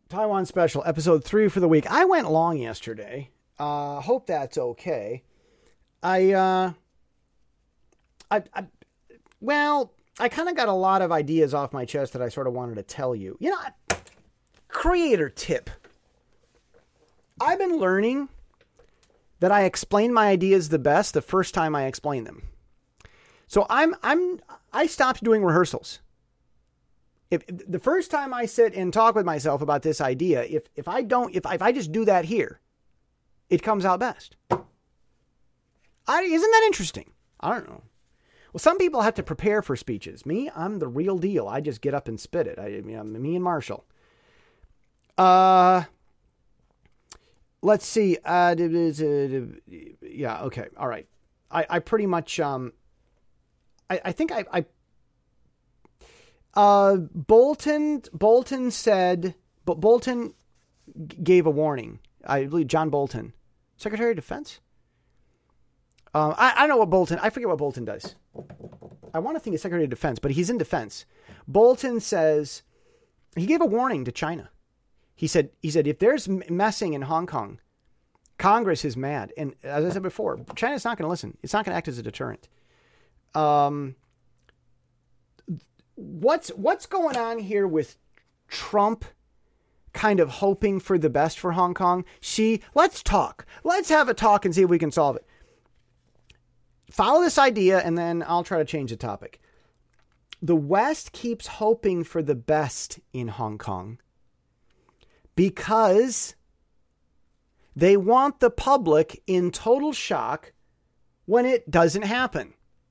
Taiwan Special, episode 3 for the week. I went long yesterday. Hope that's okay. I kind of got a lot of ideas off my chest that I sort of wanted to tell you. You know, creator tip. I've been learning that I explain my ideas the best the first time I explain them. So I stopped doing rehearsals. If the first time I sit and talk with myself about this idea, if I just do that here, it comes out best. Isn't that interesting? I don't know. Well, some people have to prepare for speeches. Me, I'm the real deal. I just get up and spit it. Me and Marshall. Let's see. Yeah. Okay. All right. I pretty much. I think Bolton said, but Bolton gave a warning. I believe John Bolton, Secretary of Defense. I don't know what Bolton, I forget what Bolton does. I want to think he's Secretary of Defense, but he's in defense. Bolton says, he gave a warning to China. He said, if there's messing in Hong Kong, Congress is mad. And as I said before, China's not going to listen. It's not going to act as a deterrent. What's going on here with Trump kind of hoping for the best for Hong Kong? Let's talk. Let's have a talk and see if we can solve it. Follow this idea and then I'll try to change the topic. The West keeps hoping for the best in Hong Kong because they want the public in total shock when it doesn't happen.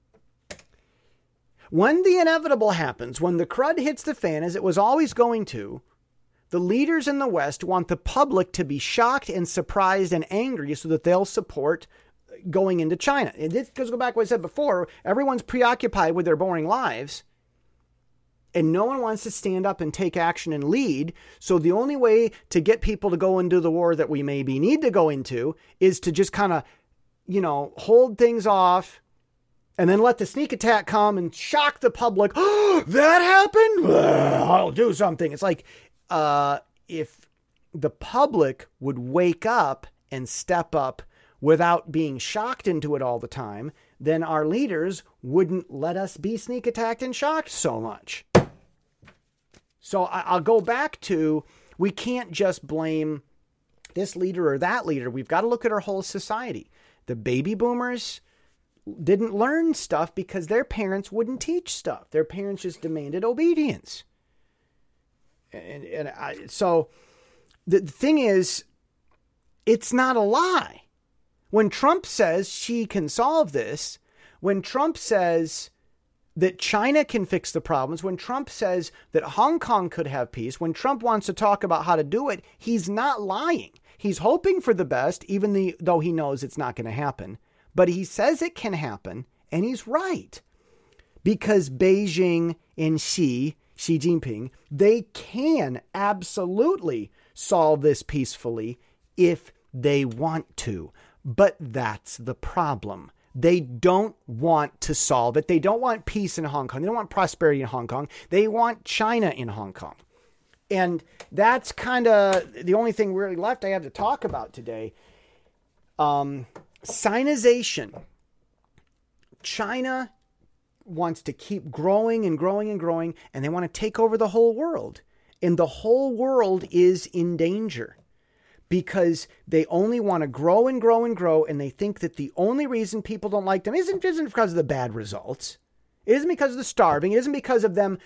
When the inevitable happens, when the crud hits the fan, as it was always going to, the leaders in the West want the public to be shocked and surprised and angry so that they'll support going into China. And this goes back to what I said before. Everyone's preoccupied with their boring lives, and no one wants to stand up and take action and lead. So the only way to get people to go into the war that we maybe need to go into is to just kind of, hold things off, and then let the sneak attack come and shock the public. Oh, that happened? I'll do something. It's like if the public would wake up and step up without being shocked into it all the time, then our leaders wouldn't let us be sneak attacked and shocked so much. So I'll go back to, we can't just blame this leader or that leader. We've got to look at our whole society. The baby boomers didn't learn stuff because their parents wouldn't teach stuff. Their parents just demanded obedience. So the thing is, it's not a lie. When Trump says she can solve this, when Trump says that China can fix the problems, when Trump says that Hong Kong could have peace, when Trump wants to talk about how to do it, he's not lying. He's hoping for the best, even though he knows it's not going to happen. But he says it can happen, and he's right. Because Beijing and Xi Jinping, they can absolutely solve this peacefully if they want to. But that's the problem. They don't want to solve it. They don't want peace in Hong Kong. They don't want prosperity in Hong Kong. They want China in Hong Kong. And that's kind of the only thing really left I have to talk about today. Sinization. China wants to keep growing and growing and growing, and they want to take over the whole world. And the whole world is in danger because they only want to grow and grow and grow, and they think that the only reason people don't like them isn't because of the bad results. It isn't because of the starving. It isn't because of them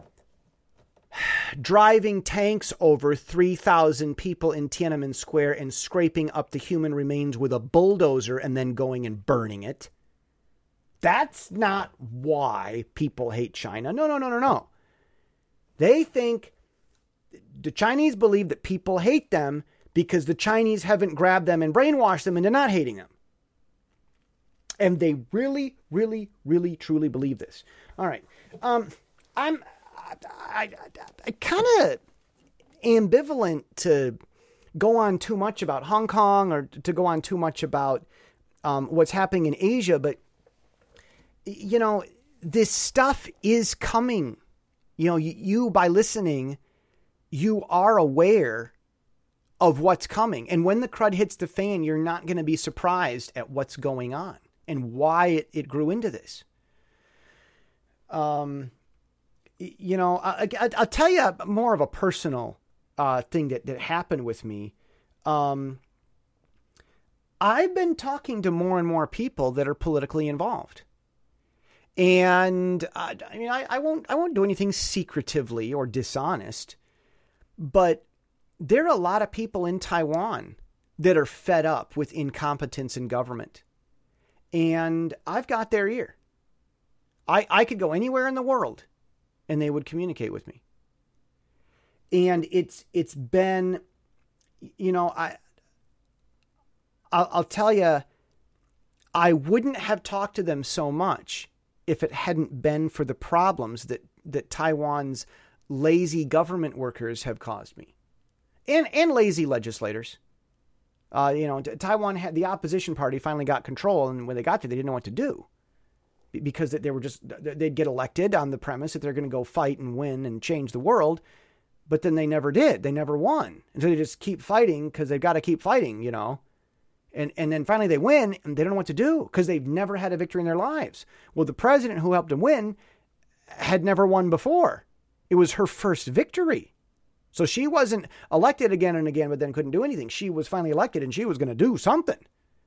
driving tanks over 3,000 people in Tiananmen Square and scraping up the human remains with a bulldozer and then going and burning it. That's not why people hate China. No. They think, the Chinese believe that people hate them because the Chinese haven't grabbed them and brainwashed them into not hating them. And they really, really, really, truly believe this. All right. I'm kind of ambivalent to go on too much about Hong Kong or to go on too much about what's happening in Asia. But, this stuff is coming. You by listening, you are aware of what's coming. And when the crud hits the fan, you're not going to be surprised at what's going on and why it grew into this. I'll tell you more of a personal thing that happened with me. I've been talking to more and more people that are politically involved. And I won't do anything secretively or dishonest, but there are a lot of people in Taiwan that are fed up with incompetence in government. And I've got their ear. I could go anywhere in the world and they would communicate with me. And it's been, I'll tell you, I wouldn't have talked to them so much if it hadn't been for the problems that Taiwan's lazy government workers have caused me. And lazy legislators. Taiwan had the opposition party finally got control, and when they got there, they didn't know what to do because they'd get elected on the premise that they're going to go fight and win and change the world. But then they never did. They never won. And so they just keep fighting because they've got to keep fighting, And then finally they win and they don't know what to do because they've never had a victory in their lives. Well, the president who helped them win had never won before. It was her first victory. So she wasn't elected again and again, but then couldn't do anything. She was finally elected and she was going to do something.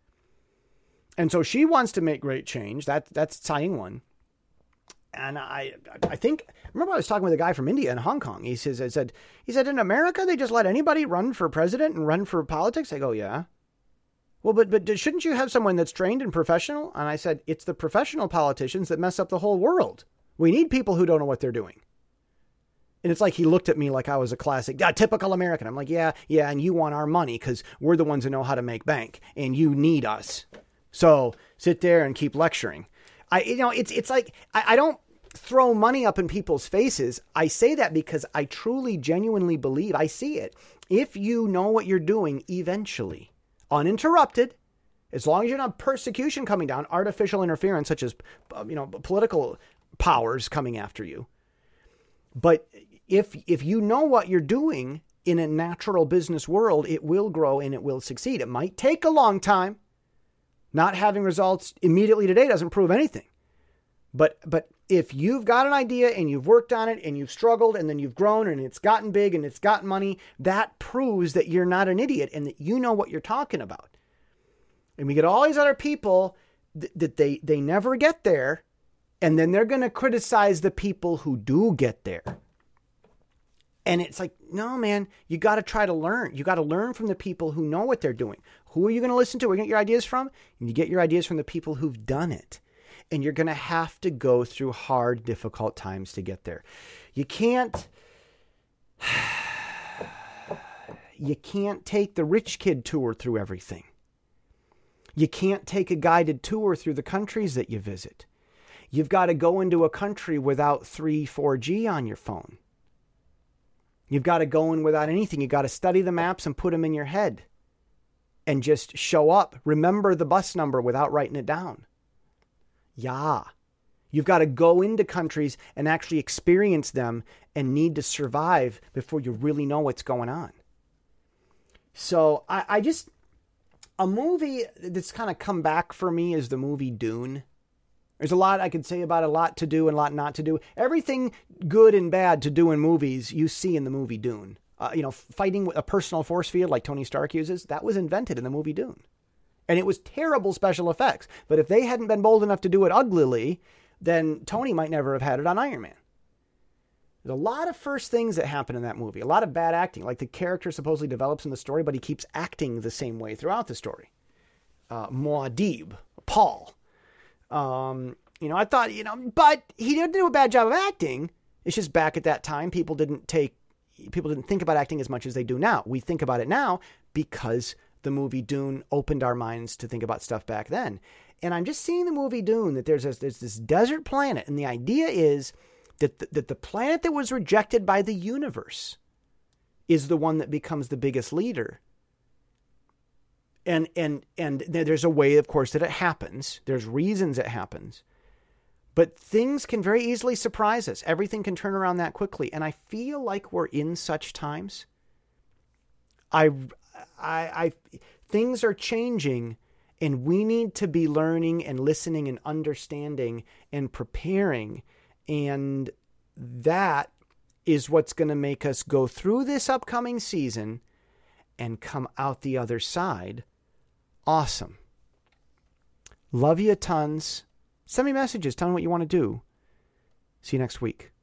And so she wants to make great change. That's Tsai Ing-wen. And I remember I was talking with a guy from India and Hong Kong. He said, in America, they just let anybody run for president and run for politics. I go, yeah. Well, but shouldn't you have someone that's trained and professional? And I said, it's the professional politicians that mess up the whole world. We need people who don't know what they're doing. And it's like he looked at me like I was a classic, typical American. I'm like, yeah, and you want our money because we're the ones who know how to make bank, and you need us. So sit there and keep lecturing. It's like I don't throw money up in people's faces. I say that because I truly, genuinely believe I see it. If you know what you're doing, eventually, uninterrupted, as long as you're not persecution coming down, artificial interference, such as, political powers coming after you. But if you know what you're doing in a natural business world, it will grow and it will succeed. It might take a long time. Not having results immediately today doesn't prove anything. But if you've got an idea and you've worked on it and you've struggled and then you've grown and it's gotten big and it's gotten money, that proves that you're not an idiot and that you know what you're talking about. And we get all these other people that they never get there, and then they're going to criticize the people who do get there. And it's like, no, man, you got to try to learn. You got to learn from the people who know what they're doing. Who are you going to listen to? Where are you going to get your ideas from? And you get your ideas from the people who've done it. And you're going to have to go through hard, difficult times to get there. You can't take the rich kid tour through everything. You can't take a guided tour through the countries that you visit. You've got to go into a country without 4G on your phone. You've got to go in without anything. You've got to study the maps and put them in your head and just show up. Remember the bus number without writing it down. Yeah. You've got to go into countries and actually experience them and need to survive before you really know what's going on. So a movie that's kind of come back for me is the movie Dune. There's a lot I could say about it, a lot to do and a lot not to do. Everything good and bad to do in movies you see in the movie Dune. Fighting with a personal force field like Tony Stark uses, that was invented in the movie Dune. And it was terrible special effects. But if they hadn't been bold enough to do it uglily, then Tony might never have had it on Iron Man. There's a lot of first things that happen in that movie. A lot of bad acting. Like the character supposedly develops in the story, but he keeps acting the same way throughout the story. Muad'Dib, Paul. I thought, but he didn't do a bad job of acting. It's just back at that time, people didn't think about acting as much as they do now. We think about it now because the movie Dune opened our minds to think about stuff back then. And I'm just seeing the movie Dune that there's this desert planet. And the idea is that the planet that was rejected by the universe is the one that becomes the biggest leader. And there's a way, of course, that it happens. There's reasons it happens. But things can very easily surprise us. Everything can turn around that quickly. And I feel like we're in such times. Things are changing, and we need to be learning and listening and understanding and preparing. And that is what's going to make us go through this upcoming season and come out the other side awesome. Love you tons. Send me messages. Tell me what you want to do. See you next week.